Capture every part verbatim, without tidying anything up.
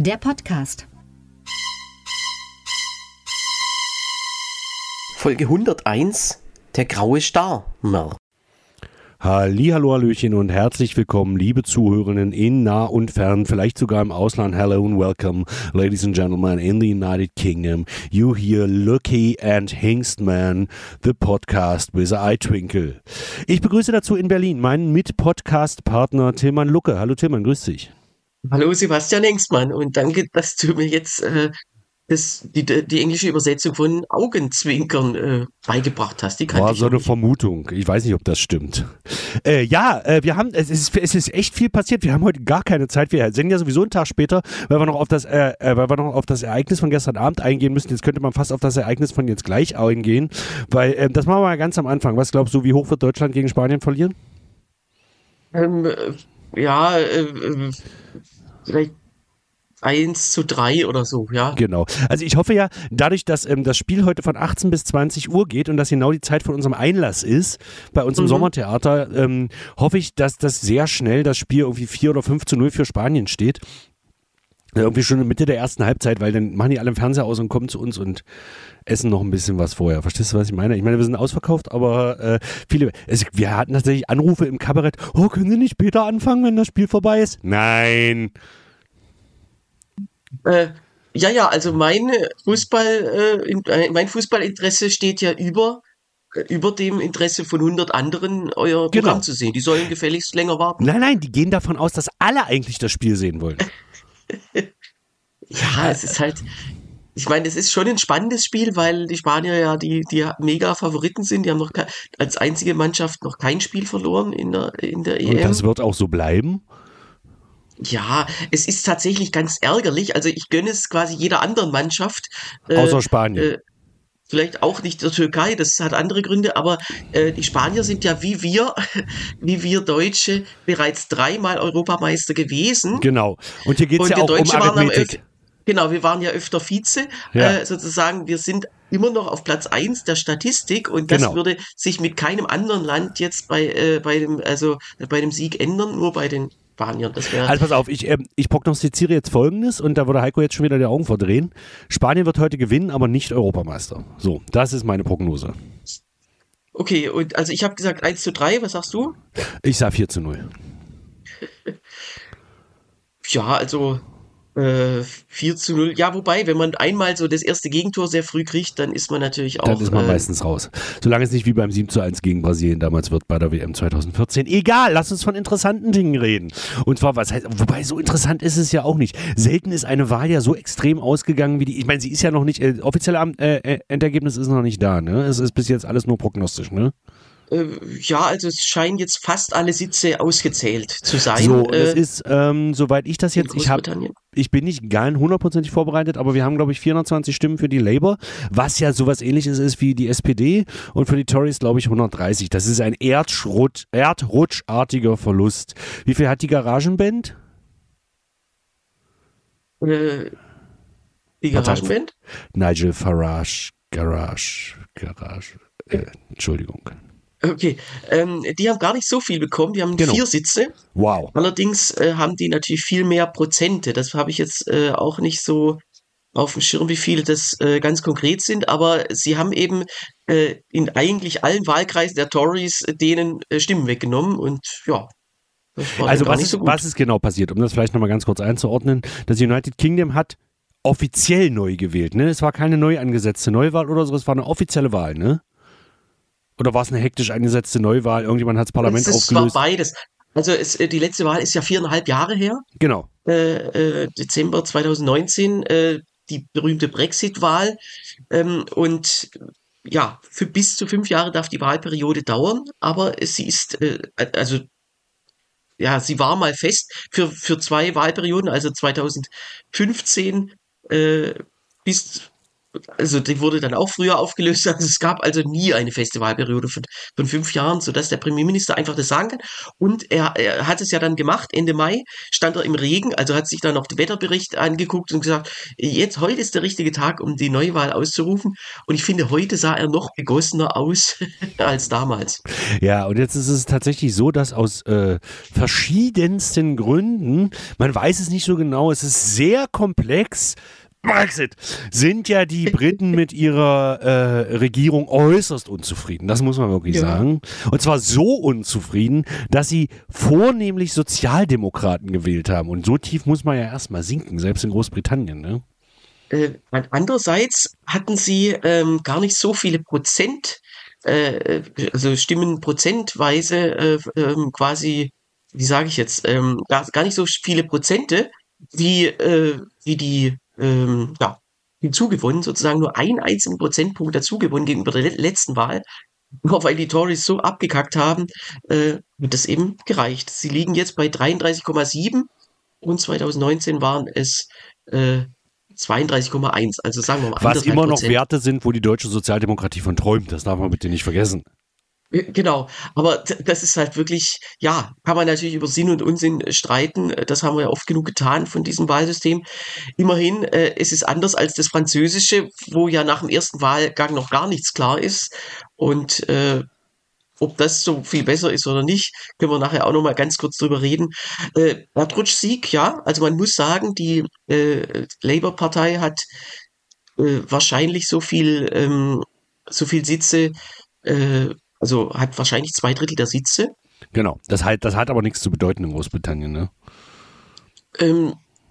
der Podcast. Folge hunderteins, der graue Star. Hallihallo, Hallöchen und herzlich willkommen, liebe Zuhörerinnen in nah und fern, vielleicht sogar im Ausland. Hello and welcome, ladies and gentlemen, in the United Kingdom. You hear Lucky and Hengstman, the podcast with a eye twinkle. Ich begrüße dazu in Berlin meinen Mit-Podcast-Partner Tilman Lucke. Hallo Tilman, grüß dich. Hallo Sebastian Hengstmann und danke, dass du mir jetzt äh, das, die, die englische Übersetzung von Augenzwinkern äh, beigebracht hast. Die kannte War ich so noch eine nicht. Vermutung. Ich weiß nicht, ob das stimmt. Äh, ja, äh, wir haben, es ist, es ist echt viel passiert. Wir haben heute gar keine Zeit. Wir senden ja sowieso einen Tag später, weil wir noch auf das, äh, äh, weil wir noch auf das Ereignis von gestern Abend eingehen müssen. Jetzt könnte man fast auf das Ereignis von jetzt gleich eingehen, weil äh, das machen wir mal ganz am Anfang. Was glaubst du, wie hoch wird Deutschland gegen Spanien verlieren? Ähm, äh, ja, äh, äh, vielleicht eins zu drei oder so, ja. Genau. Also ich hoffe ja, dadurch, dass ähm, das Spiel heute von achtzehn bis zwanzig Uhr geht und das genau die Zeit von unserem Einlass ist, bei uns im Mhm. Sommertheater, ähm, hoffe ich, dass das sehr schnell das Spiel irgendwie vier oder fünf zu null für Spanien steht. Ja, irgendwie schon in der Mitte der ersten Halbzeit, weil dann machen die alle im Fernseher aus und kommen zu uns und essen noch ein bisschen was vorher. Verstehst du, was ich meine? Ich meine, wir sind ausverkauft, aber äh, viele, es, wir hatten tatsächlich Anrufe im Kabarett, oh, können Sie nicht später anfangen, wenn das Spiel vorbei ist? Nein. Äh, ja, ja, also mein Fußball, äh, in, äh, mein Fußballinteresse steht ja über, äh, über dem Interesse von hundert anderen, euer Genau. Programm zu sehen. Die sollen gefälligst länger warten. Nein, nein, die gehen davon aus, dass alle eigentlich das Spiel sehen wollen. Ja, es ist halt, ich meine, es ist schon ein spannendes Spiel, weil die Spanier ja die, die mega Favoriten sind. Die haben noch ke- als einzige Mannschaft noch kein Spiel verloren in der, in der Und E M. das wird auch so bleiben. Ja, es ist tatsächlich ganz ärgerlich. Also ich gönne es quasi jeder anderen Mannschaft. Äh, Außer Spanien. Äh, vielleicht auch nicht der Türkei, das hat andere Gründe, aber äh, die Spanier sind ja wie wir, wie wir Deutsche bereits dreimal Europameister gewesen. Genau. Und hier geht es Und ja wir auch Deutsche um waren am Arithmetik. öf- Genau, wir waren ja öfter Vize, Ja. äh, sozusagen, wir sind immer noch auf Platz eins der Statistik und das Genau. würde sich mit keinem anderen Land jetzt bei, äh, bei dem, also bei dem Sieg ändern, nur bei den Spaniern. Das wäre Also pass auf, ich, ähm, ich prognostiziere jetzt Folgendes und da würde Heiko jetzt schon wieder die Augen verdrehen. Spanien wird heute gewinnen, aber nicht Europameister. So, das ist meine Prognose. okay. Und also ich habe gesagt eins zu drei, was sagst du? Ich sage vier zu null. Ja, also äh, vier zu null. Ja, wobei, wenn man einmal so das erste Gegentor sehr früh kriegt, dann ist man natürlich auch. Dann ist man äh, meistens raus. Solange es nicht wie beim sieben zu eins gegen Brasilien damals wird bei der W M zweitausendvierzehn. Egal, lass uns von interessanten Dingen reden. Und zwar, was heißt, wobei so interessant ist es ja auch nicht. Selten ist eine Wahl ja so extrem ausgegangen wie die, ich meine, sie ist ja noch nicht, äh, offizielle Am- äh, Endergebnis ist noch nicht da, ne? Es ist bis jetzt alles nur prognostisch, ne? äh, ja, also es scheinen jetzt fast alle Sitze ausgezählt zu sein. So, und äh, es ist, ähm, soweit ich das in jetzt, ich habe Großbritannien. ich bin nicht gar hundertprozentig vorbereitet, aber wir haben, glaube ich, vierhundertzwanzig Stimmen für die Labour, was ja sowas ähnliches ist wie die S P D und für die Tories, glaube ich, hundertdreißig. Das ist ein Erdrutsch, erdrutschartiger Verlust. Wie viel hat die Garagenband? Äh, die Warte. Garagenband? Nigel Farage, Garage, Garage, äh, Entschuldigung. Okay, ähm, die haben gar nicht so viel bekommen. Die haben Genau. vier Sitze. Wow. Allerdings äh, haben die natürlich viel mehr Prozente. Das habe ich jetzt äh, auch nicht so auf dem Schirm, wie viele das äh, ganz konkret sind. Aber sie haben eben äh, in eigentlich allen Wahlkreisen der Tories äh, denen äh, Stimmen weggenommen. Und ja, das war Also dann gar was nicht ist, so gut. was ist genau passiert? Um das vielleicht nochmal ganz kurz einzuordnen. Das United Kingdom hat offiziell neu gewählt, ne? Es war keine neu angesetzte Neuwahl oder so, es war eine offizielle Wahl, ne? Oder war es eine hektisch eingesetzte Neuwahl? Irgendjemand hat das Parlament Es ist- es war aufgelöst? beides. Also es, äh, die letzte Wahl ist ja viereinhalb Jahre her. Genau. äh, äh, Dezember zweitausendneunzehn, äh, die berühmte Brexit-Wahl. Ähm, und ja, für bis zu fünf Jahre darf die Wahlperiode dauern, aber sie ist, äh, also ja, sie war mal fest für, für zwei Wahlperioden, also zweitausendfünfzehn äh, bis also die wurde dann auch früher aufgelöst. Also es gab also nie eine feste Wahlperiode von, von fünf Jahren, sodass der Premierminister einfach das sagen kann. Und er, er hat es ja dann gemacht, Ende Mai stand er im Regen, also hat sich dann noch den Wetterbericht angeguckt und gesagt, jetzt, heute ist der richtige Tag, um die Neuwahl auszurufen. Und ich finde, heute sah er noch begossener aus als damals. Ja, und jetzt ist es tatsächlich so, dass aus äh, verschiedensten Gründen, man weiß es nicht so genau, es ist sehr komplex, Brexit, sind ja die Briten mit ihrer äh, Regierung äußerst unzufrieden. Das muss man wirklich ja. sagen. Und zwar so unzufrieden, dass sie vornehmlich Sozialdemokraten gewählt haben. Und so tief muss man ja erstmal sinken, selbst in Großbritannien, ne? Äh, andererseits hatten sie ähm, gar nicht so viele Prozent, äh, also Stimmen prozentweise äh, ähm, quasi, wie sage ich jetzt, ähm, gar, gar nicht so viele Prozente, wie, äh, wie die ähm, ja, hinzugewonnen, sozusagen nur einen einzigen Prozentpunkt dazugewonnen gegenüber der letzten Wahl. Nur weil die Tories so abgekackt haben, äh, wird das eben gereicht. Sie liegen jetzt bei dreiunddreißig Komma sieben und zwanzig neunzehn waren es äh, zweiunddreißig Komma eins, also sagen wir mal was immer noch Werte sind, wo die deutsche Sozialdemokratie von träumt, das darf man bitte nicht vergessen. Genau, aber das ist halt wirklich, ja, kann man natürlich über Sinn und Unsinn streiten, das haben wir ja oft genug getan von diesem Wahlsystem. Immerhin, äh, es ist anders als das französische, wo ja nach dem ersten Wahlgang noch gar nichts klar ist und äh, ob das so viel besser ist oder nicht, können wir nachher auch noch mal ganz kurz drüber reden. Äh, Erdrutsch-Sieg, ja, also man muss sagen, die äh, Labour-Partei hat äh, wahrscheinlich so viel, ähm, so viel Sitze, äh, also hat wahrscheinlich zwei Drittel der Sitze. Genau, das hat, das hat aber nichts zu bedeuten in Großbritannien, ne? Ähm,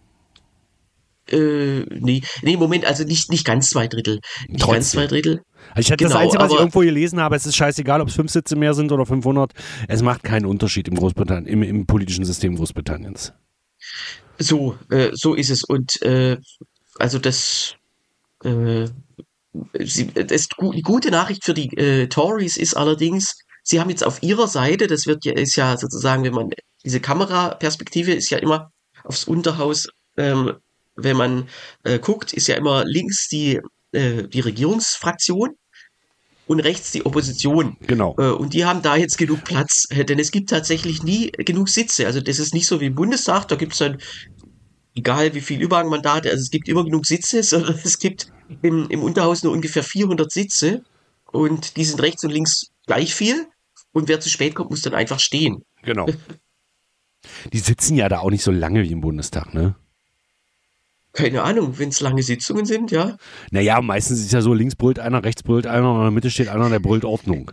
äh, nee, nee, Moment, also nicht, nicht ganz zwei Drittel. Nicht Trotzdem. ganz zwei Drittel. Also ich hatte genau, das Einzige, was ich irgendwo gelesen habe, es ist scheißegal, ob es fünf Sitze mehr sind oder fünfhundert. Es macht keinen Unterschied im Großbritannien, im, im politischen System Großbritanniens. So, äh, so ist es. Und äh, also das, äh, sie, das die gute Nachricht für die äh, Tories ist allerdings, sie haben jetzt auf ihrer Seite, das wird ja, ist ja sozusagen, wenn man, diese Kameraperspektive ist ja immer aufs Unterhaus, ähm, wenn man äh, guckt, ist ja immer links die, äh, die Regierungsfraktion und rechts die Opposition. Genau. Äh, und die haben da jetzt genug Platz, äh, denn es gibt tatsächlich nie genug Sitze. Also das ist nicht so wie im Bundestag, da gibt es dann, egal wie viel Überhangmandate, also es gibt immer genug Sitze, sondern es gibt im, im Unterhaus nur ungefähr vierhundert Sitze und die sind rechts und links gleich viel und wer zu spät kommt, muss dann einfach stehen. Genau. Die sitzen ja da auch nicht so lange wie im Bundestag, ne? Keine Ahnung, wenn es lange Sitzungen sind, ja. Naja, meistens ist es ja so, links brüllt einer, rechts brüllt einer und in der Mitte steht einer, der brüllt Ordnung.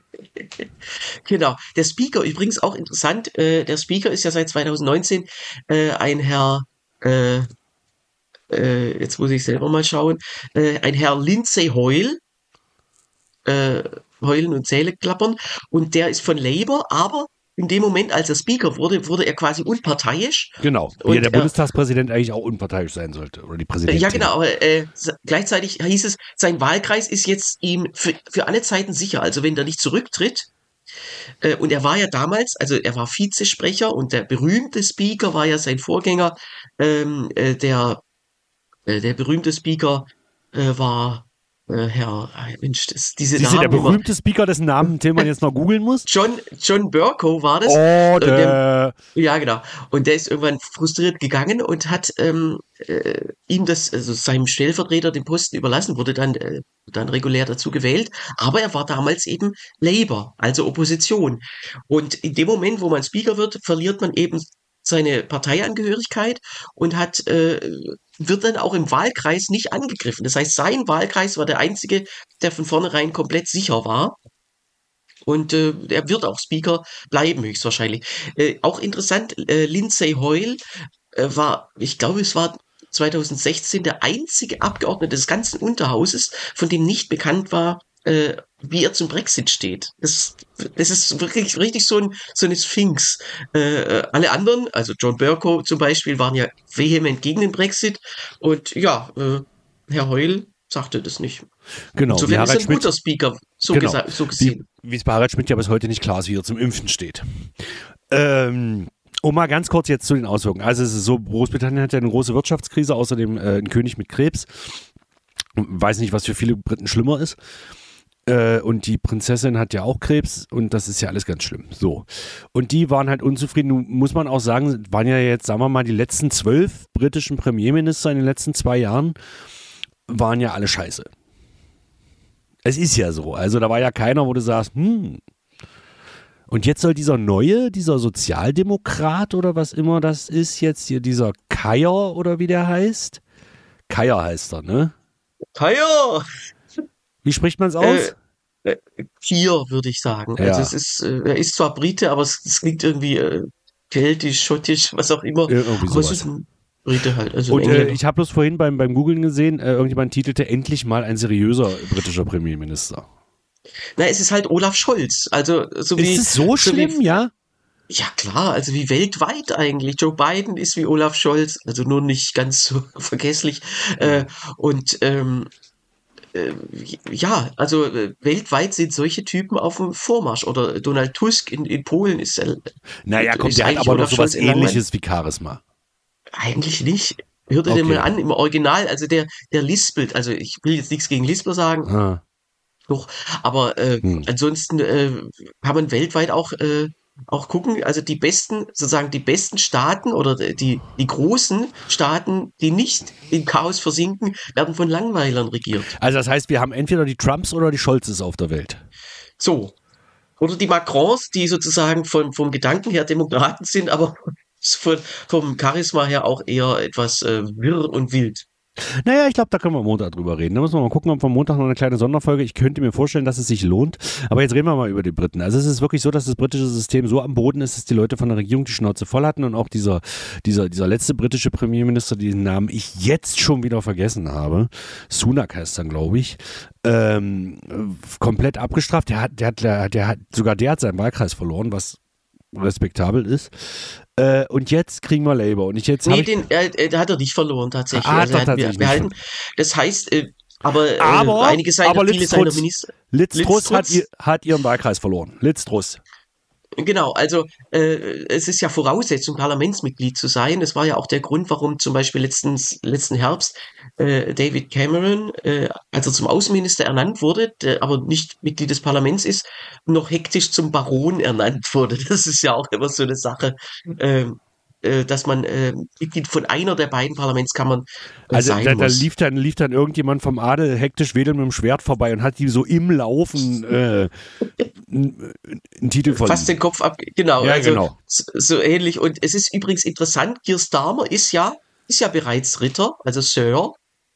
Genau. Der Speaker, übrigens auch interessant, äh, der Speaker ist ja seit zwanzig neunzehn äh, ein Herr, äh, äh, jetzt muss ich selber mal schauen, äh, ein Herr Lindsay Hoyle, äh, Heulen und Zähne klappern, und der ist von Labour, aber in dem Moment, als er Speaker wurde, wurde er quasi unparteiisch. Genau, wie ja der Bundestagspräsident eigentlich auch unparteiisch sein sollte. Oder die Präsidentin. Ja, genau, aber äh, gleichzeitig hieß es, sein Wahlkreis ist jetzt ihm für, für alle Zeiten sicher. Also wenn er nicht zurücktritt, äh, und er war ja damals, also er war Vizesprecher und der berühmte Speaker war ja sein Vorgänger, ähm, äh, der, äh, der berühmte Speaker äh, war Äh, Herr, Mensch, das, diese Siehst Namen. Du, der berühmte Speaker, dessen Namen, den man jetzt noch googeln muss? John, John Bercow war das. Oh, der. Ja, genau. Und der ist irgendwann frustriert gegangen und hat ähm, äh, ihm das, also seinem Stellvertreter den Posten überlassen, wurde dann, äh, dann regulär dazu gewählt. Aber er war damals eben Labour, also Opposition. Und in dem Moment, wo man Speaker wird, verliert man eben seine Parteiangehörigkeit und hat äh, wird dann auch im Wahlkreis nicht angegriffen. Das heißt, sein Wahlkreis war der einzige, der von vornherein komplett sicher war. Und äh, er wird auch Speaker bleiben, höchstwahrscheinlich. Äh, auch interessant, äh, Lindsay Hoyle äh, war, ich glaube, es war zwanzig sechzehn der einzige Abgeordnete des ganzen Unterhauses, von dem nicht bekannt war, äh, wie er zum Brexit steht. Das, das ist wirklich richtig so, ein, so eine Sphinx. Äh, alle anderen, also John Bercow zum Beispiel, waren ja vehement gegen den Brexit. Und ja, äh, Herr Hoyle sagte das nicht. Genau. Insofern ist er ein guter Speaker, so, genau. gesa- so gesehen. Wie es bei Harald Schmidt ja bis heute nicht klar ist, wie er zum Impfen steht. Ähm... Um mal ganz kurz jetzt zu den Auswirkungen. Also es ist so, Großbritannien hat ja eine große Wirtschaftskrise, außerdem äh, ein König mit Krebs. Weiß nicht, was für viele Briten schlimmer ist. Äh, und die Prinzessin hat ja auch Krebs und das ist ja alles ganz schlimm. So. Und die waren halt unzufrieden. Nun muss man auch sagen, waren ja jetzt, sagen wir mal, die letzten zwölf britischen Premierminister in den letzten zwei Jahren, waren ja alle scheiße. Es ist ja so. Also da war ja keiner, wo du sagst, hm. Und jetzt soll dieser neue, dieser Sozialdemokrat oder was immer das ist, jetzt hier dieser Keir oder wie der heißt. Keir heißt er, ne? Keir! Wie spricht man es aus? Äh, äh, Kier, würde ich sagen. Ja. Also es ist, äh, er ist zwar Brite, aber es, es klingt irgendwie äh, keltisch, schottisch, was auch immer. Irgendwie aber sowas. es ist ein Brite halt. Also Und ein äh, Engländer. ich habe bloß vorhin beim, beim Googlen gesehen, äh, irgendjemand titelte endlich mal ein seriöser britischer Premierminister. Na, es ist halt Olaf Scholz. Also so wie, Ist es so schlimm, wie, ja? Ja klar, also wie weltweit eigentlich. Joe Biden ist wie Olaf Scholz, also nur nicht ganz so vergesslich. Äh, und ähm, äh, ja, also äh, weltweit sind solche Typen auf dem Vormarsch. Oder Donald Tusk in, in Polen ist, äh, Naja, komm, ist der hat eigentlich aber noch Olaf sowas Scholz in Langweil. ähnliches wie Charisma. Eigentlich nicht. Hört dir Okay. den mal an im Original. Also der, der lispelt. Also ich will jetzt nichts gegen Lispler sagen, Ah. doch, aber äh, Hm. ansonsten äh, kann man weltweit auch äh, auch gucken, also die besten, sozusagen die besten Staaten oder die die großen Staaten, die nicht im Chaos versinken, werden von Langweilern regiert. Also das heißt, wir haben entweder die Trumps oder die Scholzes auf der Welt. So. Oder die Macrons, die sozusagen von, vom Gedanken her Demokraten sind, aber von, vom Charisma her auch eher etwas äh, wirr und wild. Naja, ich glaube, da können wir am Montag drüber reden. Da müssen wir mal gucken, ob wir am Montag noch eine kleine Sonderfolge. Ich könnte mir vorstellen, dass es sich lohnt. Aber jetzt reden wir mal über die Briten. Also es ist wirklich so, dass das britische System so am Boden ist, dass die Leute von der Regierung die Schnauze voll hatten und auch dieser, dieser, dieser letzte britische Premierminister, dessen Namen ich jetzt schon wieder vergessen habe, Sunak heißt dann, glaube ich, ähm, komplett abgestraft. Der hat, der hat, der, der hat, sogar der hat seinen Wahlkreis verloren, was respektabel ist. Äh, und jetzt kriegen wir Labour. Und ich jetzt Nee, ich, den äh, äh, hat er nicht verloren tatsächlich. Ah, also doch, er hat tatsächlich wir, wir nicht halten, das heißt, äh, aber, äh, Aber- einige seiner, aber viele Liz seiner Truss- Minister. Liz Liz Truss hat, Truss? ihr, hat ihren Wahlkreis verloren. Liz Truss. Genau, also äh, es ist ja Voraussetzung, Parlamentsmitglied zu sein. Das war ja auch der Grund, warum zum Beispiel letztens, letzten Herbst äh, David Cameron, äh, als er zum Außenminister ernannt wurde, der aber nicht Mitglied des Parlaments ist, noch hektisch zum Baron ernannt wurde. Das ist ja auch immer so eine Sache, ähm, äh, dass man äh, Mitglied von einer der beiden Parlamentskammern äh, Also sein da, da muss. lief, dann, lief dann irgendjemand vom Adel hektisch wedelnd mit dem Schwert vorbei und hat die so im Laufen äh, einen Titel von. Fast den Kopf ab, genau, Ja, also genau. so, so ähnlich. Und es ist übrigens interessant, Keir Starmer ist ja, ist ja bereits Ritter, also Sir.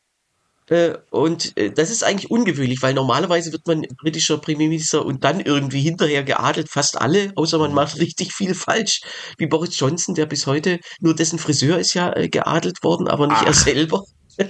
Äh, und äh, das ist eigentlich ungewöhnlich, weil normalerweise wird man britischer Premierminister und dann irgendwie hinterher geadelt, fast alle, außer man macht richtig viel falsch, wie Boris Johnson, der bis heute, nur dessen Friseur ist ja äh, geadelt worden, aber nicht er Ach. selber.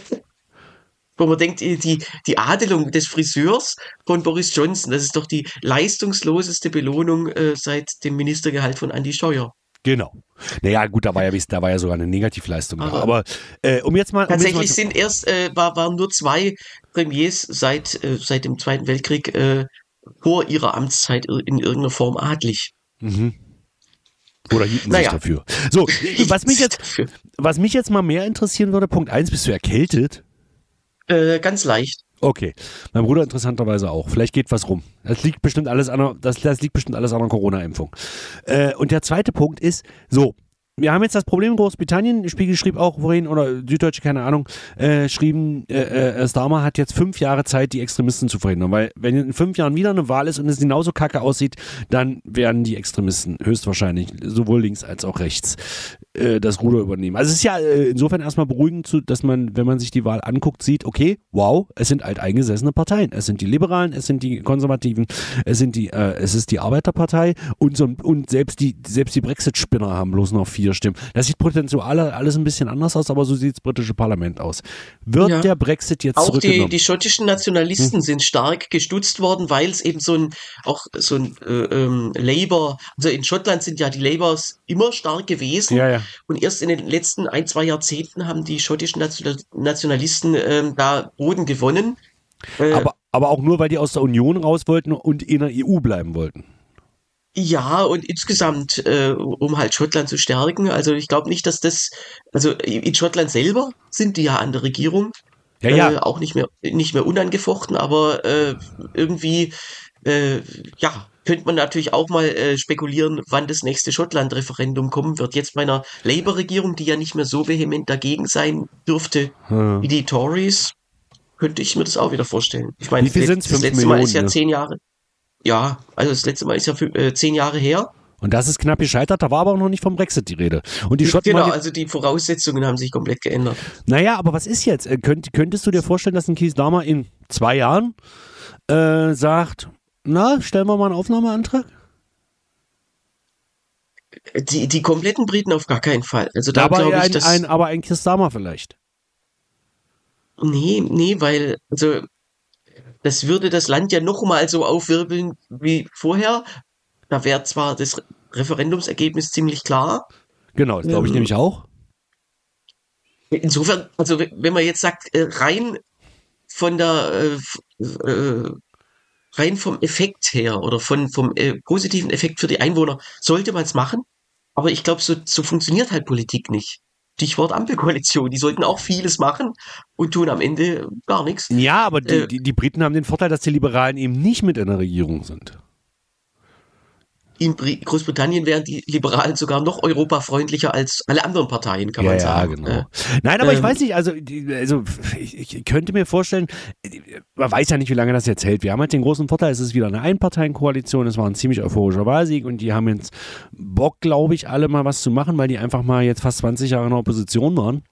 Wo man denkt, die, die die Adelung des Friseurs von Boris Johnson, das ist doch die leistungsloseste Belohnung äh, seit dem Ministergehalt von Andy Scheuer. Genau. Naja, gut, da war ja, da war ja sogar eine Negativleistung da. Aber- Aber äh, um jetzt mal. Um Tatsächlich jetzt mal sind erst, äh, war, waren nur zwei Premiers seit, äh, seit dem Zweiten Weltkrieg äh, vor ihrer Amtszeit ir- in irgendeiner Form adlig. mhm. Oder hielten sich Naja. dafür. So, was mich jetzt, Dafür. was mich jetzt mal mehr interessieren würde, Punkt eins, bist du erkältet? Äh, ganz leicht. Okay, mein Bruder interessanterweise auch. Vielleicht geht was rum. Das liegt bestimmt alles an der, das, das liegt bestimmt alles an der Corona-Impfung. Äh, und der zweite Punkt ist, so, wir haben jetzt das Problem in Großbritannien, Spiegel schrieb auch vorhin, oder Süddeutsche, keine Ahnung, äh, schrieben, äh, äh, Starmer hat jetzt fünf Jahre Zeit, die Extremisten zu verhindern, weil wenn in fünf Jahren wieder eine Wahl ist und es genauso kacke aussieht, dann werden die Extremisten höchstwahrscheinlich sowohl links als auch rechts äh, das Ruder übernehmen. Also es ist ja äh, insofern erstmal beruhigend, zu, dass man, wenn man sich die Wahl anguckt, sieht, okay, wow, es sind alteingesessene Parteien. Es sind die Liberalen, es sind die Konservativen, es sind die, äh, es ist die Arbeiterpartei und, so, und selbst die, selbst die Brexit-Spinner haben bloß noch vier Stimmen. Das sieht potenziell alles ein bisschen anders aus, aber so sieht das britische Parlament aus. Wird Ja. der Brexit jetzt Auch die, zurückgenommen? die schottischen Nationalisten Hm. sind stark gestutzt worden, weil es eben so ein, auch so ein äh, ähm, Labour, also in Schottland sind ja die Labours immer stark gewesen. Ja, ja. Und erst in den letzten ein, zwei Jahrzehnten haben die schottischen National Nationalisten ähm, da Boden gewonnen. Äh, Aber, aber auch nur, weil die aus der Union raus wollten und in der E U bleiben wollten. Ja, und insgesamt, äh, um halt Schottland zu stärken. Also ich glaube nicht, dass das, also in Schottland selber sind die ja an der Regierung. Ja, ja. Äh, auch nicht mehr, nicht mehr unangefochten, aber äh, irgendwie, äh, ja, könnte man natürlich auch mal äh, spekulieren, wann das nächste Schottland-Referendum kommen wird. Jetzt bei einer Labour-Regierung, die ja nicht mehr so vehement dagegen sein dürfte Hm. wie die Tories, könnte ich mir das auch wieder vorstellen. Ich meine, Wie viel das, sind's? das Fünf letzte Mal ist Millionen, ja ne? zehn Jahre. Ja, also das letzte Mal ist ja fü- äh, zehn Jahre her. Und das ist knapp gescheitert, da war aber auch noch nicht vom Brexit die Rede. Und die Schotten Genau, waren jetzt, also die Voraussetzungen haben sich komplett geändert. naja, aber was ist jetzt? Äh, Könnt, könntest du dir vorstellen, dass ein Keith Starmer in zwei Jahren äh, sagt, na, stellen wir mal einen Aufnahmeantrag? Die, die kompletten Briten auf gar keinen Fall. Also Na, da aber glaube ich, ein, dass. ein, aber ein Keith Starmer vielleicht. Nee, nee, weil, also das würde das Land ja noch mal so aufwirbeln wie vorher. Da wäre zwar das Re- Referendumsergebnis ziemlich klar. Genau, das glaube ich Ähm, nämlich auch. insofern, also we- wenn man jetzt sagt, äh, rein von der äh, f- äh, rein vom Effekt her oder von vom äh, positiven Effekt für die Einwohner sollte man es machen. Aber ich glaube, so, so funktioniert halt Politik nicht. Stichwort Ampelkoalition. Die sollten auch vieles machen und tun am Ende gar nichts. Ja, aber die, Äh, die, die Briten haben den Vorteil, dass die Liberalen eben nicht mit in der Regierung sind. in Bri- Großbritannien wären die Liberalen sogar noch europafreundlicher als alle anderen Parteien, kann Ja, man ja, sagen. genau. Äh, Nein, aber ich ähm, weiß nicht, also, die, also ich, ich könnte mir vorstellen, man weiß ja nicht, wie lange das jetzt hält. Wir haben halt den großen Vorteil, es ist wieder eine Einparteienkoalition, es war ein ziemlich euphorischer Wahlsieg und die haben jetzt Bock, glaube ich, alle mal was zu machen, weil die einfach mal jetzt fast zwanzig Jahre in der Opposition waren.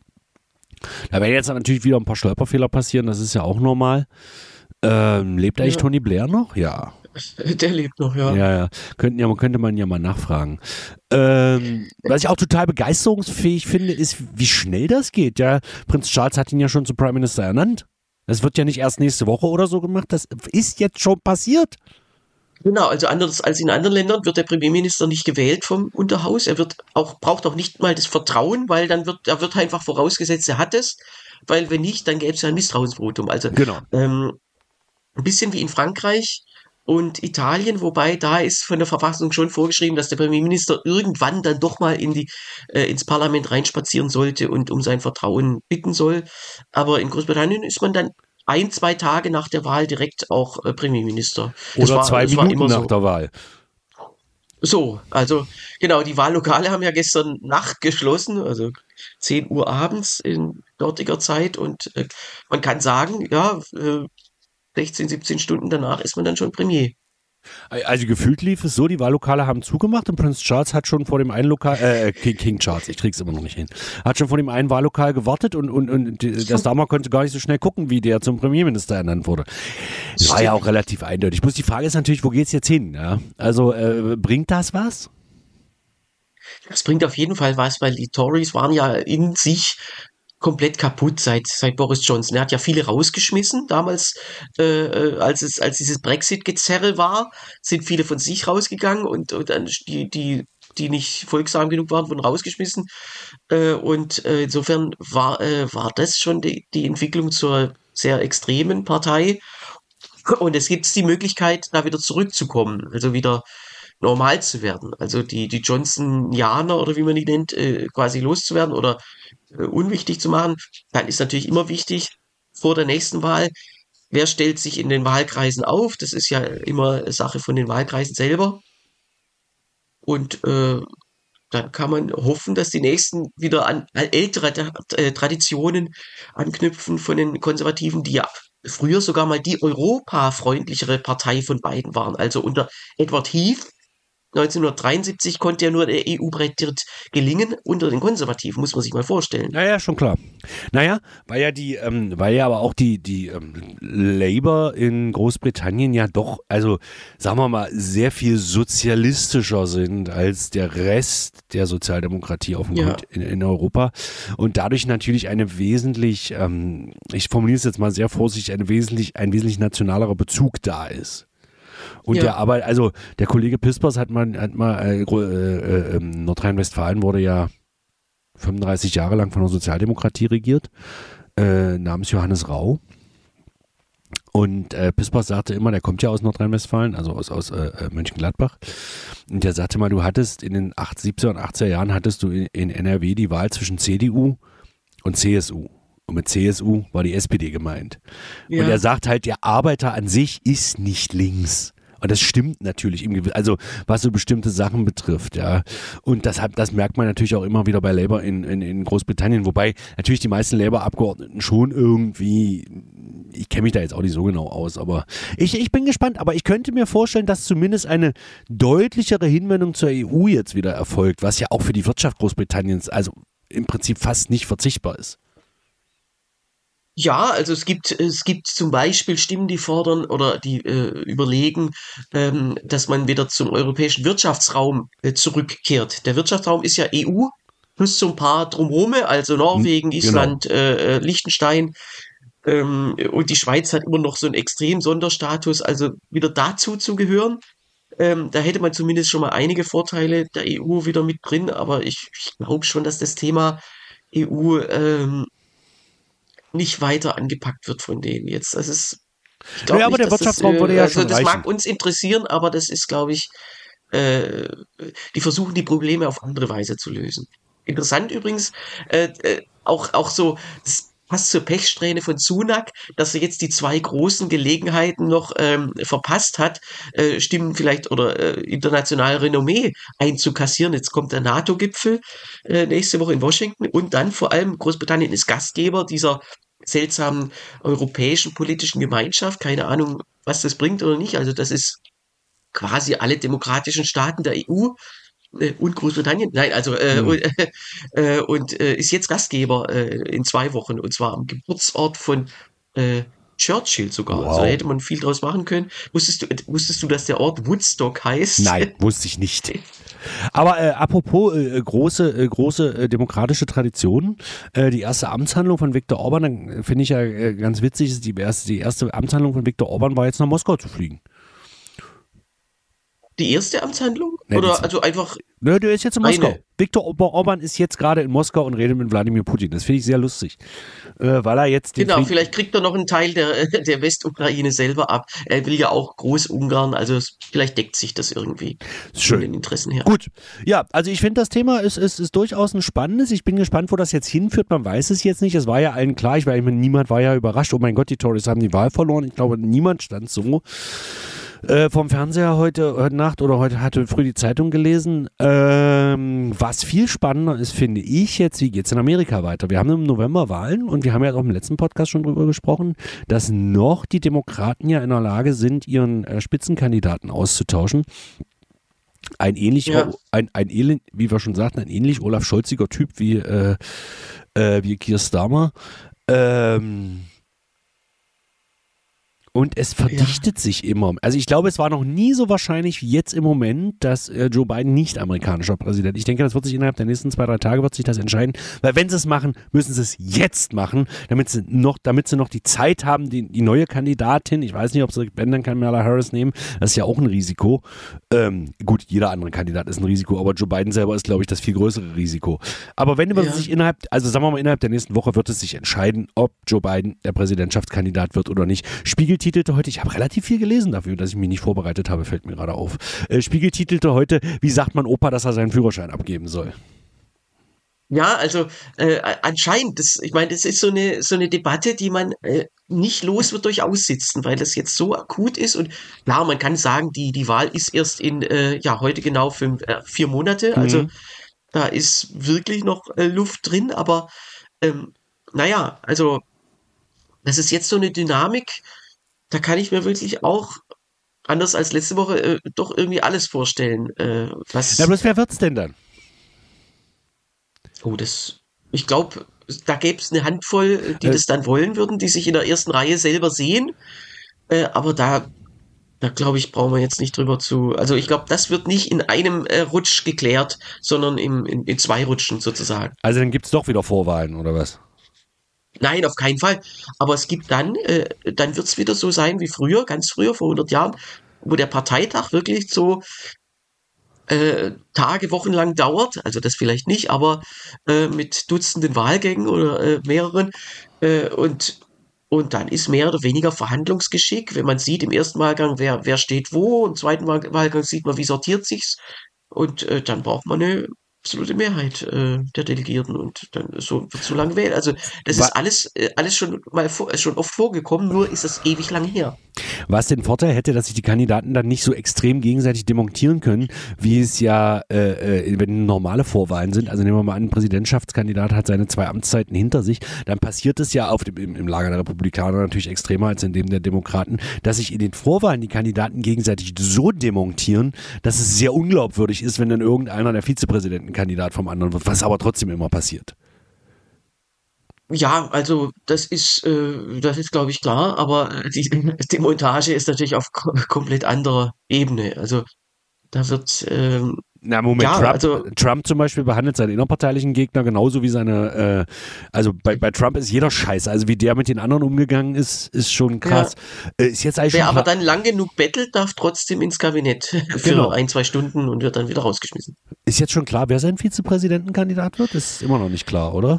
Da werden jetzt natürlich wieder ein paar Stolperfehler passieren, das ist ja auch normal. Ähm, lebt eigentlich ja, Tony Blair noch? Ja. der lebt noch, ja. Ja, ja. Könnten ja, könnte man ja mal nachfragen. Ähm, was ich auch total begeisterungsfähig finde, ist, wie schnell das geht. Ja, Prinz Charles hat ihn ja schon zum Prime Minister ernannt. Das wird ja nicht erst nächste Woche oder so gemacht. Das ist jetzt schon passiert. Genau, also anders als in anderen Ländern wird der Premierminister nicht gewählt vom Unterhaus. Er wird auch, braucht auch nicht mal das Vertrauen, weil dann wird, er wird einfach vorausgesetzt, er hat es. Weil wenn nicht, dann gäbe es ja ein Misstrauensvotum. Also Genau. ähm, ein bisschen wie in Frankreich und Italien, wobei da ist von der Verfassung schon vorgeschrieben, dass der Premierminister irgendwann dann doch mal in die, äh, ins Parlament reinspazieren sollte und um sein Vertrauen bitten soll. Aber in Großbritannien ist man dann ein, zwei Tage nach der Wahl direkt auch äh, Premierminister. Das Oder war, zwei das war Minuten immer nach so. der Wahl. So, also genau, die Wahllokale haben ja gestern Nacht geschlossen, also zehn Uhr abends in dortiger Zeit und äh, man kann sagen, ja, äh, sechzehn, siebzehn Stunden danach ist man dann schon Premier. Also gefühlt lief es so, die Wahllokale haben zugemacht und Prinz Charles hat schon vor dem einen Lokal, äh, King, King Charles, ich krieg's immer noch nicht hin, hat schon vor dem einen Wahllokal gewartet und, und, und der Starmer konnte gar nicht so schnell gucken, wie der zum Premierminister ernannt wurde. Das war ja auch relativ eindeutig. Bloß die Frage ist natürlich, wo geht's jetzt hin? Ja? Also äh, bringt das was? Das bringt auf jeden Fall was, weil die Tories waren ja in sich komplett kaputt seit, seit Boris Johnson. Er hat ja viele rausgeschmissen. Damals, äh, äh, als es, als dieses Brexit-Gezerre war, sind viele von sich rausgegangen und, und dann die, die, die nicht folgsam genug waren, wurden rausgeschmissen. Äh, und äh, insofern war, äh, war das schon die, die Entwicklung zur sehr extremen Partei. Und es gibt die Möglichkeit, da wieder zurückzukommen, also wieder normal zu werden. Also die, die Johnsonianer oder wie man die nennt, äh, quasi loszuwerden oder äh, unwichtig zu machen. Dann ist natürlich immer wichtig, vor der nächsten Wahl, wer stellt sich in den Wahlkreisen auf? Das ist ja immer Sache von den Wahlkreisen selber. Und äh, dann kann man hoffen, dass die nächsten wieder an, an ältere äh, Traditionen anknüpfen von den Konservativen, die ja früher sogar mal die europafreundlichere Partei von beiden waren. Also unter Edward Heath neunzehnhundertdreiundsiebzig konnte ja nur der E U-Beitritt gelingen unter den Konservativen, muss man sich mal vorstellen. Naja, schon klar. Naja, weil ja die, ähm, weil ja aber auch die, die ähm, Labour in Großbritannien ja doch, also sagen wir mal, sehr viel sozialistischer sind als der Rest der Sozialdemokratie auf dem Ja. Kont- in, in Europa und dadurch natürlich eine wesentlich, ähm, ich formuliere es jetzt mal sehr vorsichtig, eine wesentlich, ein wesentlich nationalerer Bezug da ist. Und Ja. der aber, also der Kollege Pispers hat mal, hat mal äh, Gro- äh, äh, Nordrhein-Westfalen wurde ja fünfunddreißig Jahre lang von der Sozialdemokratie regiert, äh, namens Johannes Rau. Und äh, Pispers sagte immer, der kommt ja aus Nordrhein-Westfalen, also aus, aus äh, Mönchengladbach. Und der sagte mal, du hattest in den siebziger und achtziger Jahren hattest du in, in N R W die Wahl zwischen C D U und C S U. Und mit C S U war die S P D gemeint. Ja. Und er sagt halt, der Arbeiter an sich ist nicht links. Und das stimmt natürlich, im Gew- also was so bestimmte Sachen betrifft, ja. Und das, hat, das merkt man natürlich auch immer wieder bei Labour in, in, in Großbritannien, wobei natürlich die meisten Labour-Abgeordneten schon irgendwie, ich kenne mich da jetzt auch nicht so genau aus, aber ich, ich bin gespannt. Aber ich könnte mir vorstellen, dass zumindest eine deutlichere Hinwendung zur E U jetzt wieder erfolgt, was ja auch für die Wirtschaft Großbritanniens also im Prinzip fast nicht verzichtbar ist. Ja, also es gibt, es gibt zum Beispiel Stimmen, die fordern oder die äh, überlegen, ähm, dass man wieder zum europäischen Wirtschaftsraum äh, zurückkehrt. Der Wirtschaftsraum ist ja E U plus so ein paar drumherum, also Norwegen, Genau. Island, äh, äh, Liechtenstein, ähm, und die Schweiz hat immer noch so einen extremen Sonderstatus, also wieder dazu zu gehören. Ähm, da hätte man zumindest schon mal einige Vorteile der E U wieder mit drin, aber ich, ich glaube schon, dass das Thema E U ähm, nicht weiter angepackt wird von denen jetzt. Das ist, ich glaube Naja, aber nicht, der dass das, Wirtschaftsraum würde äh, ja also schon das reichen. mag uns interessieren, aber das ist, glaube ich, äh, die versuchen die Probleme auf andere Weise zu lösen. Interessant übrigens, äh, äh, auch, auch so, das passt zur Pechsträhne von Sunak, dass er jetzt die zwei großen Gelegenheiten noch ähm, verpasst hat, äh, Stimmen vielleicht oder äh, international Renommee einzukassieren. Jetzt kommt der NATO-Gipfel äh, nächste Woche in Washington und dann vor allem Großbritannien ist Gastgeber dieser seltsamen europäischen politischen Gemeinschaft. Keine Ahnung, was das bringt oder nicht. Also das ist quasi alle demokratischen Staaten der E U äh, und Großbritannien. Nein, also äh, Hm. und, äh, und äh, ist jetzt Gastgeber äh, in zwei Wochen und zwar am Geburtsort von äh, Churchill sogar. Also da Wow. hätte man viel draus machen können. Wusstest du, wusstest du, dass der Ort Woodstock heißt? Nein, wusste ich nicht. Aber äh, apropos äh, große, äh, große äh, demokratische Traditionen, äh, die erste Amtshandlung von Viktor Orban, dann äh, finde ich ja äh, ganz witzig, ist die erste, die erste Amtshandlung von Viktor Orban war jetzt nach Moskau zu fliegen. Die erste Amtshandlung? Nee, die Oder zwe- also einfach Nö, der ist jetzt in eine? Moskau. Viktor Or- Orban ist jetzt gerade in Moskau und redet mit Wladimir Putin. Das finde ich sehr lustig, äh, weil er jetzt den Genau, Frieden- vielleicht kriegt er noch einen Teil der, der Westukraine selber ab. Er will ja auch Großungarn, also es- vielleicht deckt sich das irgendwie von Schön. den Interessen her. Gut, ja, also ich finde, das Thema ist, ist, ist durchaus ein spannendes. Ich bin gespannt, wo das jetzt hinführt. Man weiß es jetzt nicht. Es war ja allen klar. Ich, war, ich meine, niemand war ja überrascht. Oh mein Gott, die Tories haben die Wahl verloren. Ich glaube, niemand stand so äh, vom Fernseher heute, heute Nacht oder heute hatte früh die Zeitung gelesen. Ähm, was viel spannender ist, finde ich jetzt, wie geht es in Amerika weiter? Wir haben im November Wahlen und wir haben ja auch im letzten Podcast schon drüber gesprochen, dass noch die Demokraten ja in der Lage sind, ihren äh, Spitzenkandidaten auszutauschen. Ein ähnlich, Ja. ein, ein ähnlich, wie wir schon sagten, ein ähnlich Olaf Scholziger Typ wie, äh, äh, wie Keir Starmer. Ähm, und es verdichtet sich immer. Also ich glaube, es war noch nie so wahrscheinlich wie jetzt im Moment, dass äh, Joe Biden nicht amerikanischer Präsident. Ich denke, das wird sich innerhalb der nächsten zwei, drei Tage wird sich das entscheiden. Weil wenn sie es machen, müssen sie es jetzt machen, damit sie noch, damit sie noch die Zeit haben, die, die neue Kandidatin, ich weiß nicht, ob sie, wenn, dann Kamala Harris nehmen, das ist ja auch ein Risiko. Ähm, gut, jeder andere Kandidat ist ein Risiko, aber Joe Biden selber ist, glaube ich, das viel größere Risiko. Aber wenn man Ja. sich innerhalb, also sagen wir mal, innerhalb der nächsten Woche wird es sich entscheiden, ob Joe Biden der Präsidentschaftskandidat wird oder nicht. Spiegel titelte heute, ich habe relativ viel gelesen dafür, dass ich mich nicht vorbereitet habe, fällt mir gerade auf. Äh, Spiegel titelte heute, wie sagt man Opa, dass er seinen Führerschein abgeben soll? Ja, also äh, anscheinend, das, ich meine, das ist so eine so eine Debatte, die man äh, nicht los wird durch Aussitzen, weil das jetzt so akut ist und klar, man kann sagen, die die Wahl ist erst in äh, ja heute genau fünf, äh, vier Monate, also Mhm. da ist wirklich noch äh, Luft drin, aber ähm, naja, also das ist jetzt so eine Dynamik, da kann ich mir wirklich auch anders als letzte Woche äh, doch irgendwie alles vorstellen, äh, was Ja, bloß wer wird's denn dann? Oh, das, ich glaube, da gäbe es eine Handvoll, äh, die Äh. das dann wollen würden, die sich in der ersten Reihe selber sehen. Äh, aber da, da glaube ich, brauchen wir jetzt nicht drüber zu. Also ich glaube, das wird nicht in einem äh, Rutsch geklärt, sondern im, in, in zwei Rutschen sozusagen. Also dann gibt es doch wieder Vorwahlen, oder was? Nein, auf keinen Fall. Aber es gibt dann, äh, dann wird es wieder so sein wie früher, ganz früher, vor hundert Jahren, wo der Parteitag wirklich so äh, Tage, Wochen lang dauert, also das vielleicht nicht, aber äh, mit Dutzenden Wahlgängen oder äh, mehreren äh, und und dann ist mehr oder weniger Verhandlungsgeschick, wenn man sieht im ersten Wahlgang, wer wer steht wo, im zweiten Wahl Wahlgang sieht man, wie sortiert sich's und äh, dann braucht man eine absolute Mehrheit äh, der Delegierten und dann so wird so lange wählen. Also das Wa- ist alles äh, alles schon mal vor, schon oft vorgekommen, nur ist das ewig lang her. Was den Vorteil hätte, dass sich die Kandidaten dann nicht so extrem gegenseitig demontieren können, wie es ja, äh, äh, wenn normale Vorwahlen sind. Also nehmen wir mal an, ein Präsidentschaftskandidat hat seine zwei Amtszeiten hinter sich, dann passiert es ja auf dem, im, im Lager der Republikaner natürlich extremer als in dem der Demokraten, dass sich in den Vorwahlen die Kandidaten gegenseitig so demontieren, dass es sehr unglaubwürdig ist, wenn dann irgendeiner der Vizepräsidentenkandidat vom anderen wird, was aber trotzdem immer passiert. Ja, also das ist äh, das ist glaube ich klar, aber äh, die, die Montage ist natürlich auf ko komplett anderer Ebene. Also da wird ähm, Na, Moment, ja, Trump, also Trump zum Beispiel behandelt seine innerparteilichen Gegner genauso wie seine, äh, also bei, bei Trump ist jeder scheiße. Also wie der mit den anderen umgegangen ist, ist schon ja, krass. Äh, ist jetzt eigentlich wer schon aber klar, dann lang genug bettelt, darf trotzdem ins Kabinett für genau. ein, zwei Stunden und wird dann wieder rausgeschmissen. Ist jetzt schon klar, wer sein Vizepräsidentenkandidat wird? Ist immer noch nicht klar, oder?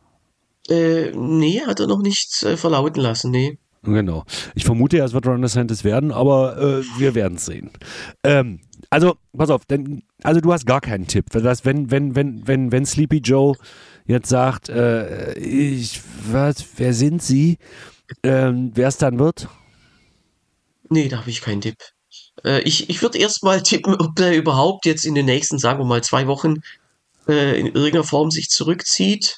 Äh, ne, hat er noch nicht äh, verlauten lassen, nee. Genau. Ich vermute ja, es wird Ron DeSantis werden, aber äh, wir werden es sehen. Ähm, also, pass auf, denn, also du hast gar keinen Tipp. Das, wenn, wenn, wenn, wenn, wenn Sleepy Joe jetzt sagt, äh, ich, was, wer sind Sie? Ähm, wer es dann wird? Nee, da habe ich keinen Tipp. Äh, ich ich würde erst mal tippen, ob er überhaupt jetzt in den nächsten, sagen wir mal, zwei Wochen äh, in irgendeiner Form sich zurückzieht.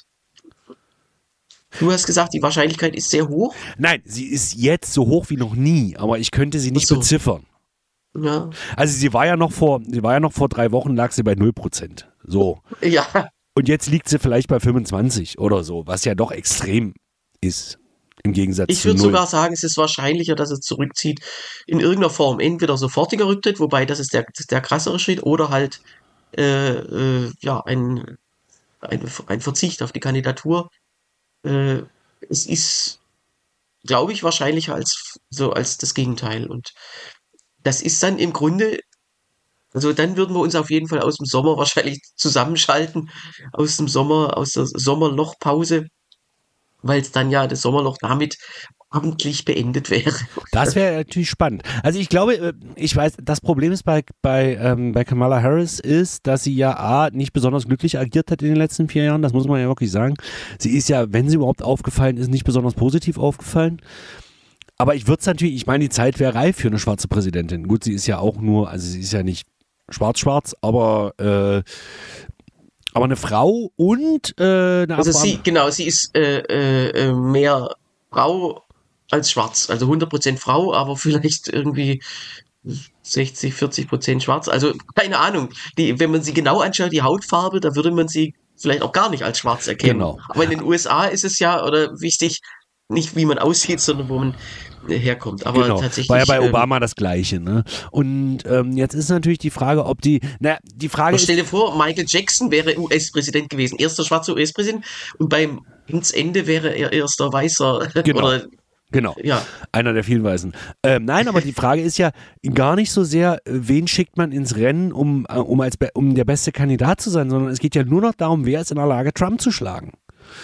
Du hast gesagt, die Wahrscheinlichkeit ist sehr hoch. Nein, sie ist jetzt so hoch wie noch nie, aber ich könnte sie Ach nicht so, beziffern. ja. Also sie war ja noch vor, sie war ja noch vor drei Wochen, lag sie bei null Prozent. So. Ja, Und jetzt liegt sie vielleicht bei fünfundzwanzig oder so, was ja doch extrem ist. Im Gegensatz ich zu würde null. sogar sagen, es ist wahrscheinlicher, dass er zurückzieht in irgendeiner Form. Entweder sofortiger Rücktritt, wobei das ist der, das ist der krassere Schritt, oder halt äh, äh, ja, ein, ein, ein Verzicht auf die Kandidatur. Äh, es ist, glaube ich, wahrscheinlicher als so als das Gegenteil. Und das ist dann im Grunde, also dann würden wir uns auf jeden Fall aus dem Sommer wahrscheinlich zusammenschalten, aus dem Sommer, aus der Sommerlochpause, weil es dann ja das Sommerloch damit amtlich beendet wäre. Das wäre natürlich spannend. Also ich glaube, äh, ich weiß, das Problem ist bei, bei, ähm, bei Kamala Harris ist, dass sie ja A, nicht besonders glücklich agiert hat in den letzten vier Jahren, das muss man ja wirklich sagen. Sie ist ja, wenn sie überhaupt aufgefallen ist, nicht besonders positiv aufgefallen. Aber ich würde es natürlich, ich meine, die Zeit wäre reif für eine schwarze Präsidentin. Gut, sie ist ja auch nur, also sie ist ja nicht schwarz-schwarz, aber äh, aber eine Frau und äh, eine Also Afro sie, genau, sie ist äh, äh, äh, mehr Frau als schwarz, also hundert Prozent Frau, aber vielleicht irgendwie sechzig, vierzig Prozent schwarz. Also keine Ahnung. Die, wenn man sie genau anschaut, die Hautfarbe, da würde man sie vielleicht auch gar nicht als schwarz erkennen. Genau. Aber in den U S A ist es ja oder wichtig, nicht wie man aussieht, sondern wo man äh, herkommt. Aber Genau, tatsächlich. war ja bei ähm, Obama das Gleiche. Ne? Und ähm, jetzt ist natürlich die Frage, ob die, na, die Frage stell ist, dir vor, Michael Jackson wäre U S-Präsident gewesen, erster schwarzer U S-Präsident und beim Ende wäre er erster weißer genau, oder genau, ja. einer der vielen Weißen. Ähm, nein, aber die Frage ist ja gar nicht so sehr, wen schickt man ins Rennen, um, äh, um, als, be- um der beste Kandidat zu sein, sondern es geht ja nur noch darum, wer ist in der Lage, Trump zu schlagen.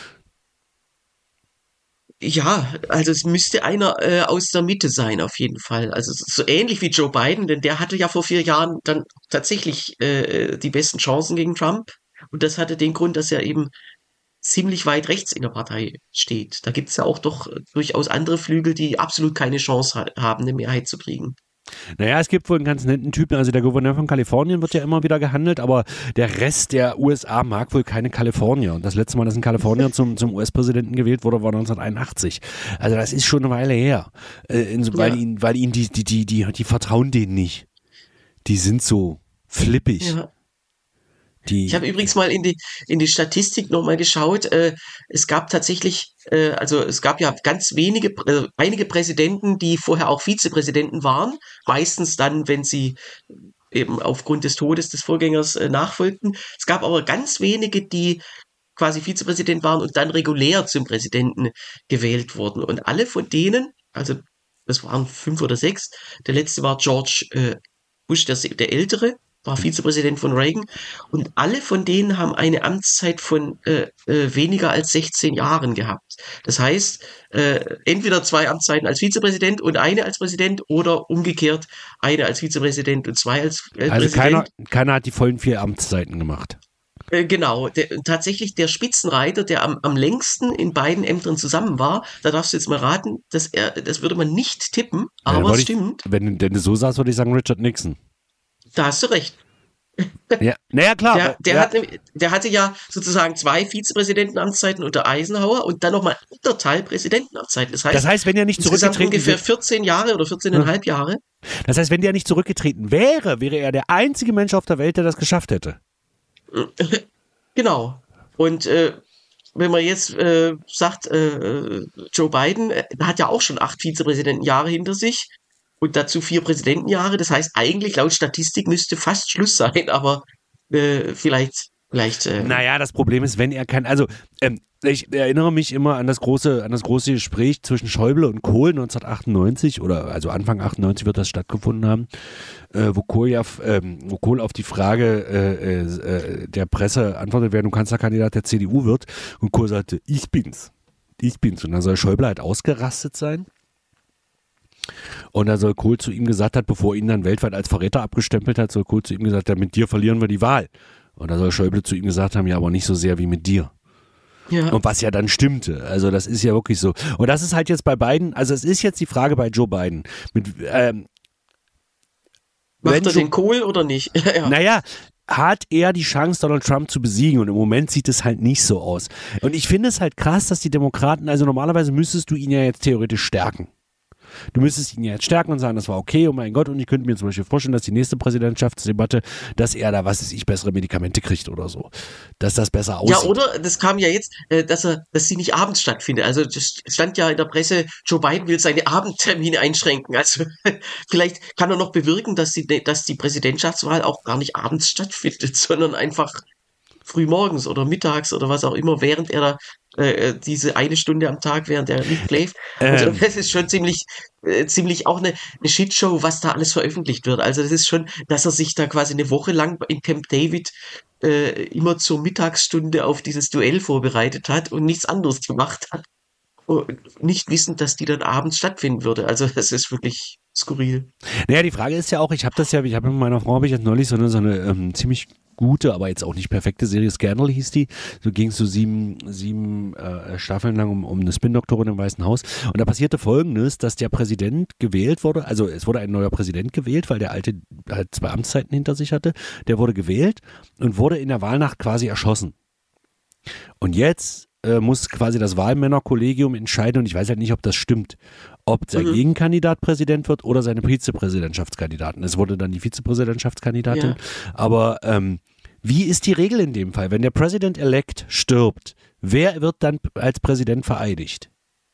Ja, also es müsste einer äh, aus der Mitte sein, auf jeden Fall. Also es ist so ähnlich wie Joe Biden, denn der hatte ja vor vier Jahren dann tatsächlich äh, die besten Chancen gegen Trump. Und das hatte den Grund, dass er eben ziemlich weit rechts in der Partei steht. Da gibt es ja auch doch äh, durchaus andere Flügel, die absolut keine Chance ha haben, eine Mehrheit zu kriegen. Naja, es gibt wohl einen ganz netten Typen, also der Gouverneur von Kalifornien wird ja immer wieder gehandelt, aber der Rest der U S A mag wohl keine Kalifornier. Und das letzte Mal, dass ein Kalifornier zum, zum U S-Präsidenten gewählt wurde, war neunzehnhunderteinundachtzig. Also das ist schon eine Weile her. Äh, in, weil, Ja. ihn, weil ihnen die, die, die, die, die vertrauen denen nicht. Die sind so flippig. Ja. Die, Ich habe übrigens mal in die in die Statistik noch mal geschaut. Äh, es gab tatsächlich, äh, also es gab ja ganz wenige, äh, einige Präsidenten, die vorher auch Vizepräsidenten waren. Meistens dann, wenn sie eben aufgrund des Todes des Vorgängers äh, nachfolgten. Es gab aber ganz wenige, die quasi Vizepräsident waren und dann regulär zum Präsidenten gewählt wurden. Und alle von denen, also das waren fünf oder sechs, der letzte war George äh, Bush, der, der Ältere, war Vizepräsident von Reagan. Und alle von denen haben eine Amtszeit von äh, äh, weniger als sechzehn Jahren gehabt. Das heißt, äh, entweder zwei Amtszeiten als Vizepräsident und eine als Präsident oder umgekehrt eine als Vizepräsident und zwei als äh, also Präsident. keiner, keiner hat die vollen vier Amtszeiten gemacht. Äh, genau, der, tatsächlich der Spitzenreiter, der am, am längsten in beiden Ämtern zusammen war, da darfst du jetzt mal raten, dass er, das würde man nicht tippen, Ja, dann aber es wollte ich, stimmt, wenn, wenn du so sagst, würde ich sagen Richard Nixon. da hast du recht. Ja, naja, klar. Der, der, ja. hat, nämlich- der hatte ja sozusagen zwei Vizepräsidentenamtszeiten unter Eisenhower und dann nochmal Unterteil Präsidentenamtszeiten. Das heißt, Das heißt, wenn er nicht insgesamt zurückgetreten ungefähr wäre, vierzehn Jahre oder vierzehneinhalb Jahre. das heißt, wenn der nicht zurückgetreten wäre, wäre er der einzige Mensch auf der Welt, der das geschafft hätte. Genau. Und äh, wenn man jetzt äh, sagt, äh, Joe Biden äh, hat ja auch schon acht Vizepräsidentenjahre hinter sich und dazu vier Präsidentenjahre. Das heißt, eigentlich laut Statistik müsste fast Schluss sein, aber äh, vielleicht, vielleicht. Äh, Naja, das Problem ist, wenn er kann, also ähm, ich erinnere mich immer an das große, an das große Gespräch zwischen Schäuble und Kohl neunzehnhundertachtundneunzig oder also Anfang achtundneunzig wird das stattgefunden haben, äh, wo, Kohl ja, ähm, wo Kohl auf die Frage äh, äh, der Presse antwortet, wer nun Kanzlerkandidat der C D U wird, und Kohl sagte, ich bin's, ich bin's, und dann soll Schäuble halt ausgerastet sein. Und da soll Kohl zu ihm gesagt hat, bevor ihn dann weltweit als Verräter abgestempelt hat, soll Kohl zu ihm gesagt haben, mit dir verlieren wir die Wahl. Und da soll Schäuble zu ihm gesagt haben, ja, aber nicht so sehr wie mit dir. ja. Und was ja dann stimmte. Also das ist ja wirklich so. Und das ist halt jetzt bei Biden, also es ist jetzt die Frage bei Joe Biden. Mit, ähm, Macht wenn er Joe- den Kohl oder nicht? ja. Naja, hat er die Chance, Donald Trump zu besiegen? Und im Moment sieht es halt nicht so aus. Und ich finde es halt krass, dass die Demokraten, also normalerweise müsstest du ihn ja jetzt theoretisch stärken. Du müsstest ihn ja jetzt stärken und sagen, das war okay, oh mein Gott, und ich könnte mir zum Beispiel vorstellen, dass die nächste Präsidentschaftsdebatte, dass er da, was weiß ich, bessere Medikamente kriegt oder so. Dass das besser aussieht. Ja, oder das kam ja jetzt, äh, dass er, dass sie nicht abends stattfindet. Also das stand ja in der Presse, Joe Biden will seine Abendtermine einschränken. Also vielleicht kann er noch bewirken, dass die, dass die Präsidentschaftswahl auch gar nicht abends stattfindet, sondern einfach frühmorgens oder mittags oder was auch immer, während er da äh, diese eine Stunde am Tag, während er nicht schläft. Also Ähm. das ist schon ziemlich, äh, ziemlich auch eine, eine Shitshow, was da alles veröffentlicht wird. Also das ist schon, dass er sich da quasi eine Woche lang in Camp David äh, immer zur Mittagsstunde auf dieses Duell vorbereitet hat und nichts anderes gemacht hat. Und nicht wissend, dass die dann abends stattfinden würde. Also das ist wirklich skurril. Naja, die Frage ist ja auch, ich habe das ja, ich habe mit meiner Frau, habe ich jetzt neulich so eine, so eine ähm, ziemlich gute, aber jetzt auch nicht perfekte Serie, Scandal hieß die. So ging es so sieben, sieben äh, Staffeln lang um, um eine Spin-Doktorin im Weißen Haus. Und da passierte Folgendes, dass der Präsident gewählt wurde, also es wurde ein neuer Präsident gewählt, weil der alte halt zwei Amtszeiten hinter sich hatte. Der wurde gewählt und wurde in der Wahlnacht quasi erschossen. Und jetzt äh, muss quasi das Wahlmännerkollegium entscheiden, und ich weiß halt nicht, ob das stimmt, ob sein Mhm. Gegenkandidat Präsident wird oder seine Vizepräsidentschaftskandidaten. Es wurde dann die Vizepräsidentschaftskandidatin. Ja. Aber ähm, wie ist die Regel in dem Fall? Wenn der President-elect stirbt, wer wird dann als Präsident vereidigt?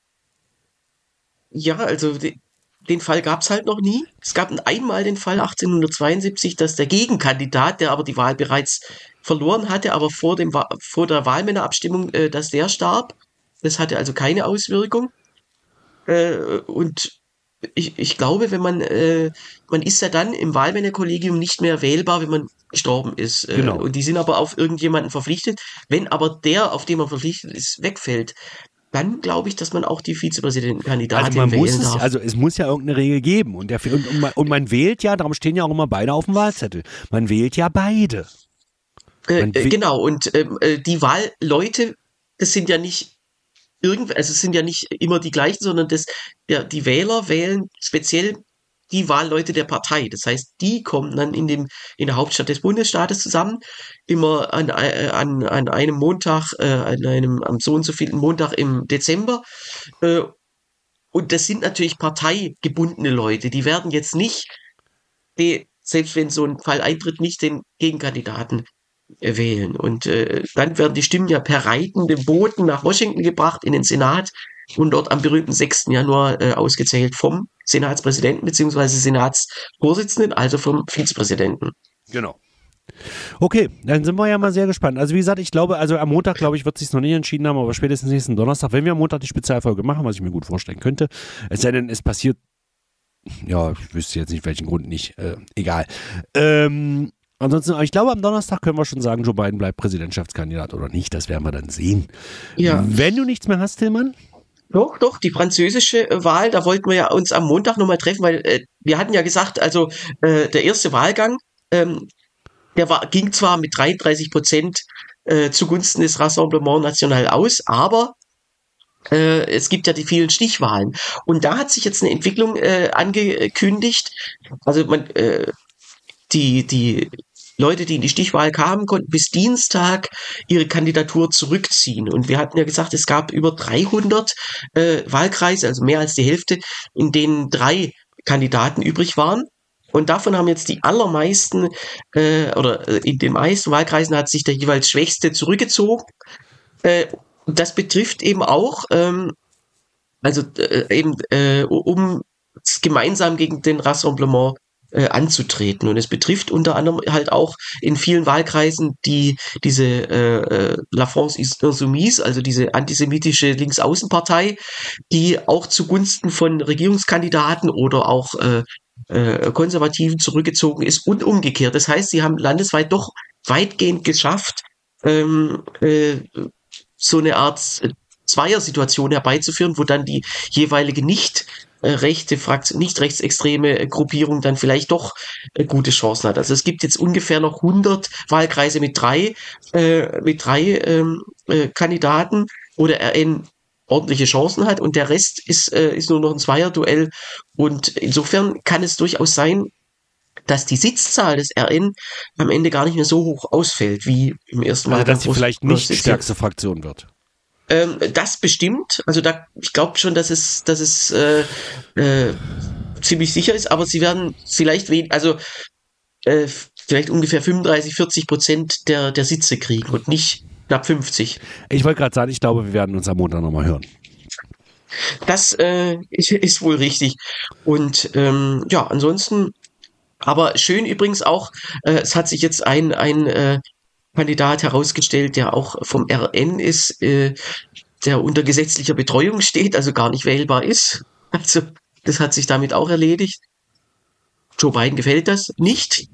Ja, also de, den Fall gab es halt noch nie. Es gab einmal den Fall achtzehnhundertzweiundsiebzig, dass der Gegenkandidat, der aber die Wahl bereits verloren hatte, aber vor, dem, Wa- vor der Wahlmännerabstimmung, äh, dass der starb. Das hatte also keine Auswirkung. Äh, und ich, ich glaube, wenn man, äh, man ist ja dann im Wahlmännerkollegium nicht mehr wählbar, wenn man gestorben ist. Äh, Genau. Und die sind aber auf irgendjemanden verpflichtet. Wenn aber der, auf den man verpflichtet ist, wegfällt, dann glaube ich, dass man auch die Vizepräsidentenkandidatin Also man wählen muss es, darf. also es muss ja irgendeine Regel geben. Und, der, und, und, man, und man wählt ja, darum stehen ja auch immer beide auf dem Wahlzettel. Man wählt ja beide. Äh, Man äh, will- genau, und ähm, äh, die Wahlleute, das sind ja nicht irgend, also es sind ja nicht immer die gleichen, sondern das, ja, die Wähler wählen speziell die Wahlleute der Partei. Das heißt, die kommen dann in dem, in der Hauptstadt des Bundesstaates zusammen, immer an, äh, an, an einem Montag, äh, an einem, am so und so vielen Montag im Dezember. Äh, und das sind natürlich parteigebundene Leute. Die werden jetzt nicht, die, selbst wenn so ein Fall eintritt, nicht den Gegenkandidaten äh, wählen. Und äh, dann werden die Stimmen ja per reitendem Boten nach Washington gebracht in den Senat und dort am berühmten sechsten Januar äh, ausgezählt vom Senatspräsidenten beziehungsweise Senatsvorsitzenden, also vom Vizepräsidenten. Genau. Okay, dann sind wir ja mal sehr gespannt. Also wie gesagt, ich glaube, also am Montag, glaube ich, wird sich noch nicht entschieden haben, aber spätestens nächsten Donnerstag, wenn wir am Montag die Spezialfolge machen, was ich mir gut vorstellen könnte, es sei denn, es passiert, ja, ich wüsste jetzt nicht, welchen Grund nicht, äh, egal. Ähm, ansonsten, aber ich glaube, am Donnerstag können wir schon sagen, Joe Biden bleibt Präsidentschaftskandidat oder nicht, das werden wir dann sehen. Ja. Wenn du nichts mehr hast, Tillmann? Doch, doch, die französische äh, Wahl, da wollten wir ja uns am Montag nochmal treffen, weil äh, wir hatten ja gesagt, also äh, der erste Wahlgang, ähm, der war, ging zwar mit dreiunddreißig Prozent äh, zugunsten des Rassemblement National aus, aber äh, es gibt ja die vielen Stichwahlen. Und da hat sich jetzt eine Entwicklung äh, angekündigt. Also man, äh, die, die Leute, die in die Stichwahl kamen, konnten bis Dienstag ihre Kandidatur zurückziehen. Und wir hatten ja gesagt, es gab über dreihundert äh, Wahlkreise, also mehr als die Hälfte, in denen drei Kandidaten übrig waren. Und davon haben jetzt die allermeisten, äh, oder in den meisten Wahlkreisen hat sich der jeweils Schwächste zurückgezogen. Äh, das betrifft eben auch, ähm, also äh, eben, äh, um gemeinsam gegen den Rassemblement äh, anzutreten. Und es betrifft unter anderem halt auch in vielen Wahlkreisen die diese äh, La France Insoumise, also diese antisemitische Linksaußenpartei, die auch zugunsten von Regierungskandidaten oder auch äh, äh, Konservativen zurückgezogen ist und umgekehrt. Das heißt, sie haben landesweit doch weitgehend geschafft, ähm, äh, so eine Art Zweiersituation herbeizuführen, wo dann die jeweilige nicht äh, rechte Fraktion, nicht rechtsextreme äh, Gruppierung dann vielleicht doch äh, gute Chancen hat. Also es gibt jetzt ungefähr noch hundert Wahlkreise mit drei äh, mit drei ähm, äh, Kandidaten, wo der R N ordentliche Chancen hat und der Rest ist äh, ist nur noch ein Zweierduell und insofern kann es durchaus sein, dass die Sitzzahl des R N am Ende gar nicht mehr so hoch ausfällt wie im ersten Mal. Also dass sie vielleicht nicht die stärkste Fraktion wird. Ähm, das bestimmt. Also da, ich glaube schon, dass es, dass es äh, äh, ziemlich sicher ist. Aber sie werden vielleicht wen, also äh, vielleicht ungefähr fünfunddreißig, vierzig Prozent der der Sitze kriegen und nicht knapp fünfzig. Ich wollte gerade sagen, ich glaube, wir werden uns am Montag nochmal hören. Das äh, ist, ist wohl richtig. Und ähm, ja, ansonsten. Aber schön übrigens auch, äh, es hat sich jetzt ein ein äh, Kandidat herausgestellt, der auch vom R N ist, äh, der unter gesetzlicher Betreuung steht, also gar nicht wählbar ist. Also das hat sich damit auch erledigt. Joe Biden gefällt das nicht.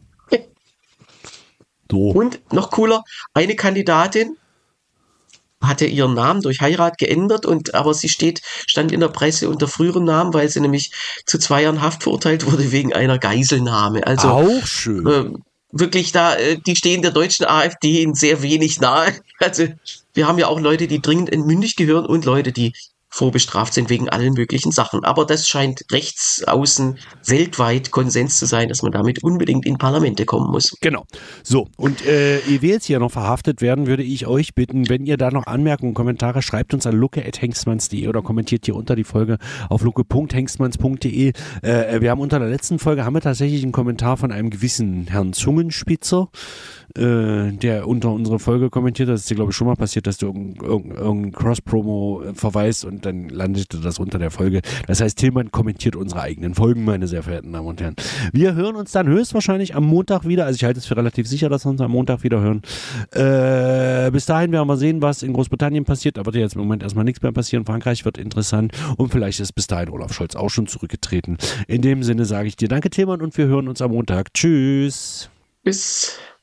So. Und noch cooler, eine Kandidatin hatte ihren Namen durch Heirat geändert und aber sie steht stand in der Presse unter früherem Namen, weil sie nämlich zu zwei Jahren Haft verurteilt wurde wegen einer Geiselnahme. Also auch schön. Äh, wirklich da, die stehen der deutschen AfD in sehr wenig nahe. Also wir haben ja auch Leute, die dringend entmündigt gehören und Leute, die vorbestraft sind wegen allen möglichen Sachen. Aber das scheint rechts außen weltweit Konsens zu sein, dass man damit unbedingt in Parlamente kommen muss. Genau. So, und äh, ehe wir jetzt hier noch verhaftet werden, würde ich euch bitten, wenn ihr da noch Anmerkungen, Kommentare, schreibt uns an lucke at hengstmanns punkt de oder kommentiert hier unter die Folge auf lucke punkt hengstmanns punkt de. Äh, wir haben unter der letzten Folge haben wir tatsächlich einen Kommentar von einem gewissen Herrn Zungenspitzer, äh, der unter unsere Folge kommentiert hat. Das ist dir, glaube ich, schon mal passiert, dass du irgendein, irgendein Cross-Promo verweist und dann landete das unter der Folge. Das heißt, Tillmann kommentiert unsere eigenen Folgen, meine sehr verehrten Damen und Herren. Wir hören uns dann höchstwahrscheinlich am Montag wieder. Also ich halte es für relativ sicher, dass wir uns am Montag wieder hören. Äh, bis dahin werden wir sehen, was in Großbritannien passiert. Da wird jetzt im Moment erstmal nichts mehr passieren. Frankreich wird interessant und vielleicht ist bis dahin Olaf Scholz auch schon zurückgetreten. In dem Sinne sage ich dir danke, Tillmann, und wir hören uns am Montag. Tschüss. Bis